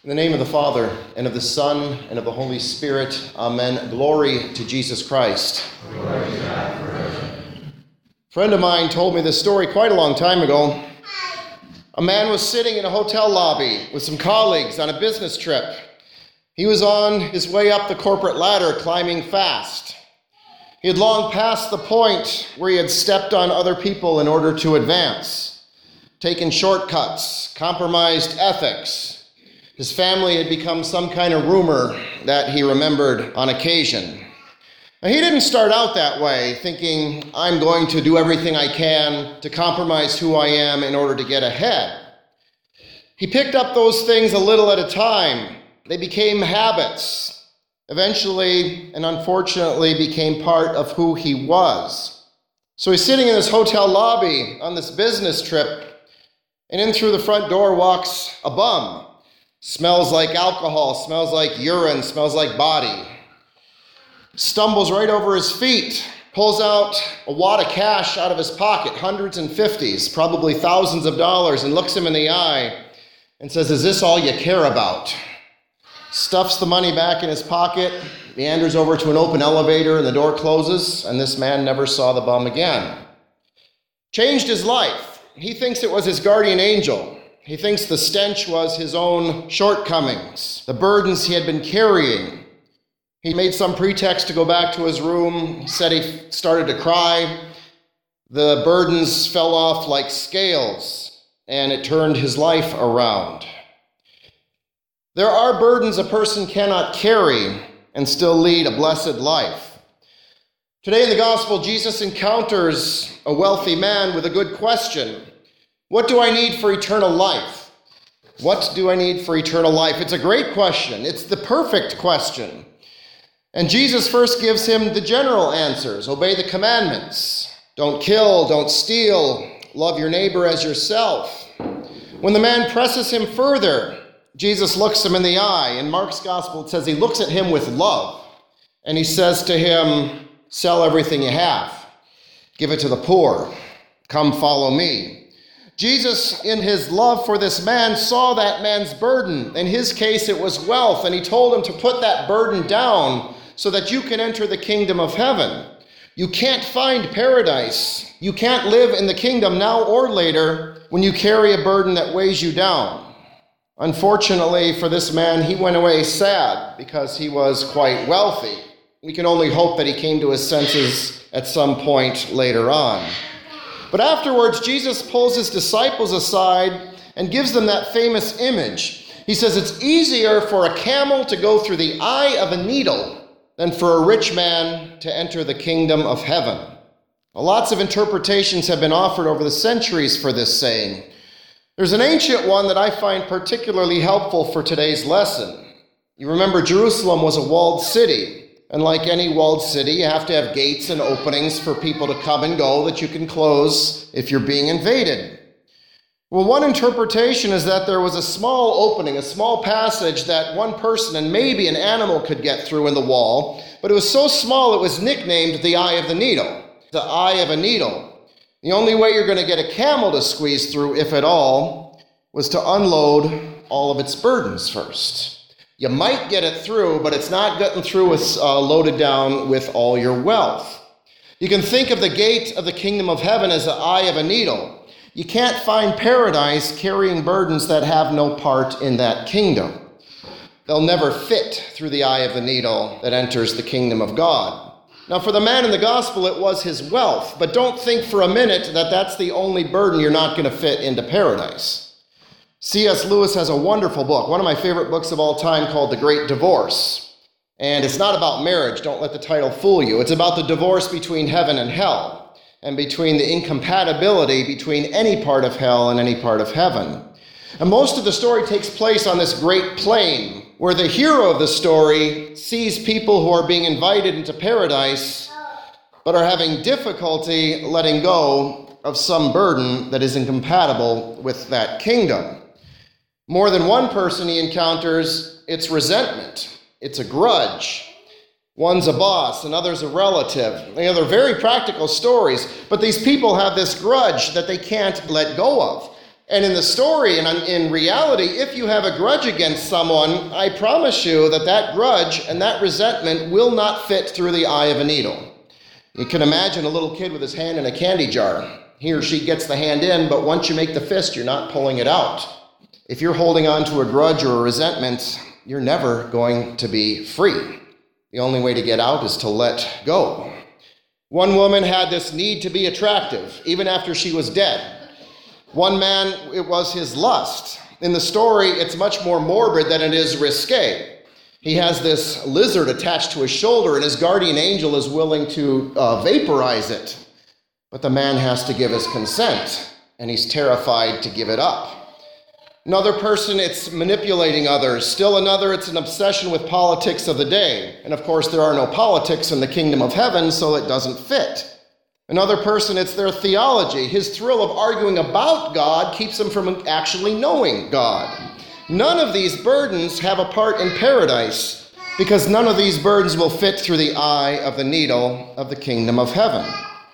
In the name of the Father, and of the Son, and of the Holy Spirit, amen. Glory to Jesus Christ. Glory to God forever. A friend of mine told me this story quite a long time ago. A man was sitting in a hotel lobby with some colleagues on a business trip. He was on his way up the corporate ladder, climbing fast. He had long passed the point where he had stepped on other people in order to advance, taken shortcuts, compromised ethics. His family had become some kind of rumor that he remembered on occasion. Now, he didn't start out that way, thinking, I'm going to do everything I can to compromise who I am in order to get ahead. He picked up those things a little at a time. They became habits. Eventually, and unfortunately, became part of who he was. So he's sitting in this hotel lobby on this business trip, and in through the front door walks a bum. Smells like alcohol, smells like urine, smells like body. Stumbles right over his feet, pulls out a wad of cash out of his pocket, hundreds and fifties, probably thousands of dollars, and looks him in the eye and says, "Is this all you care about?" Stuffs the money back in his pocket, meanders over to an open elevator, and the door closes, and this man never saw the bum again. Changed his life. He thinks it was his guardian angel. He thinks the stench was his own shortcomings, the burdens he had been carrying. He made some pretext to go back to his room, said he started to cry. The burdens fell off like scales, and it turned his life around. There are burdens a person cannot carry and still lead a blessed life. Today in the gospel, Jesus encounters a wealthy man with a good question. What do I need for eternal life? What do I need for eternal life? It's a great question. It's the perfect question. And Jesus first gives him the general answers. Obey the commandments. Don't kill, don't steal, love your neighbor as yourself. When the man presses him further, Jesus looks him in the eye. In Mark's gospel, it says he looks at him with love. And he says to him, sell everything you have. Give it to the poor. Come follow me. Jesus, in his love for this man, saw that man's burden. In his case, it was wealth, and he told him to put that burden down so that you can enter the kingdom of heaven. You can't find paradise. You can't live in the kingdom now or later when you carry a burden that weighs you down. Unfortunately for this man, he went away sad because he was quite wealthy. We can only hope that he came to his senses at some point later on. But afterwards, Jesus pulls his disciples aside and gives them that famous image. He says it's easier for a camel to go through the eye of a needle than for a rich man to enter the kingdom of heaven. Lots of interpretations have been offered over the centuries for this saying. There's an ancient one that I find particularly helpful for today's lesson. You remember Jerusalem was a walled city. And like any walled city, you have to have gates and openings for people to come and go that you can close if you're being invaded. Well, one interpretation is that there was a small opening, a small passage that one person and maybe an animal could get through in the wall, but it was so small it was nicknamed the eye of the needle. The eye of a needle. The only way you're going to get a camel to squeeze through, if at all, was to unload all of its burdens first. You might get it through, but it's not getting through with loaded down with all your wealth. You can think of the gate of the kingdom of heaven as the eye of a needle. You can't find paradise carrying burdens that have no part in that kingdom. They'll never fit through the eye of the needle that enters the kingdom of God. Now, for the man in the gospel, it was his wealth, but don't think for a minute that that's the only burden you're not going to fit into paradise. C.S. Lewis has a wonderful book, one of my favorite books of all time, called The Great Divorce. And it's not about marriage, don't let the title fool you. It's about the divorce between heaven and hell, and between the incompatibility between any part of hell and any part of heaven. And most of the story takes place on this great plain, where the hero of the story sees people who are being invited into paradise, but are having difficulty letting go of some burden that is incompatible with that kingdom. More than one person he encounters, it's resentment, it's a grudge. One's a boss, another's a relative. They're very practical stories, but these people have this grudge that they can't let go of. And in the story, and in reality, if you have a grudge against someone, I promise you that that grudge and that resentment will not fit through the eye of a needle. You can imagine a little kid with his hand in a candy jar. He or she gets the hand in, but once you make the fist, you're not pulling it out. If you're holding on to a grudge or a resentment, you're never going to be free. The only way to get out is to let go. One woman had this need to be attractive, even after she was dead. One man, it was his lust. In the story, it's much more morbid than it is risque. He has this lizard attached to his shoulder, and his guardian angel is willing to vaporize it. But the man has to give his consent, and he's terrified to give it up. Another person, it's manipulating others. Still another, it's an obsession with politics of the day. And of course, there are no politics in the kingdom of heaven, so it doesn't fit. Another person, it's their theology. His thrill of arguing about God keeps him from actually knowing God. None of these burdens have a part in paradise, because none of these burdens will fit through the eye of the needle of the kingdom of heaven.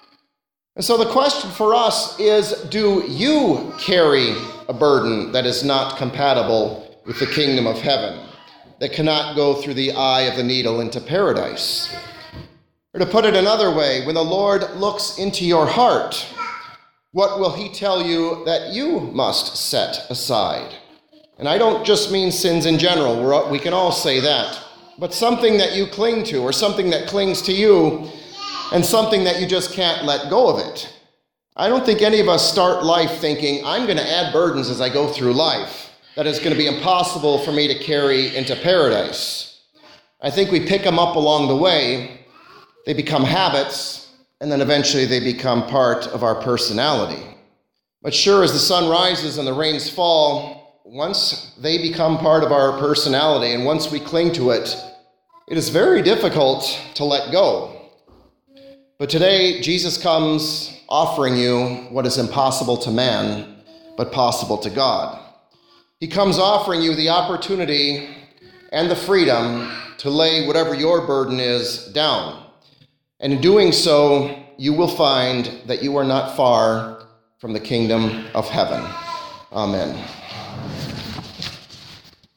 And so the question for us is, do you carry a burden that is not compatible with the kingdom of heaven, that cannot go through the eye of the needle into paradise? Or to put it another way, when the Lord looks into your heart, what will he tell you that you must set aside? And I don't just mean sins in general, we can all say that, but something that you cling to, or something that clings to you, and something that you just can't let go of it. I don't think any of us start life thinking, I'm going to add burdens as I go through life that is going to be impossible for me to carry into paradise. I think we pick them up along the way. They become habits, and then eventually they become part of our personality. But sure, as the sun rises and the rains fall, once they become part of our personality, and once we cling to it, it is very difficult to let go. But today, Jesus comes offering you what is impossible to man, but possible to God. He comes offering you the opportunity and the freedom to lay whatever your burden is down. And in doing so, you will find that you are not far from the kingdom of heaven. Amen.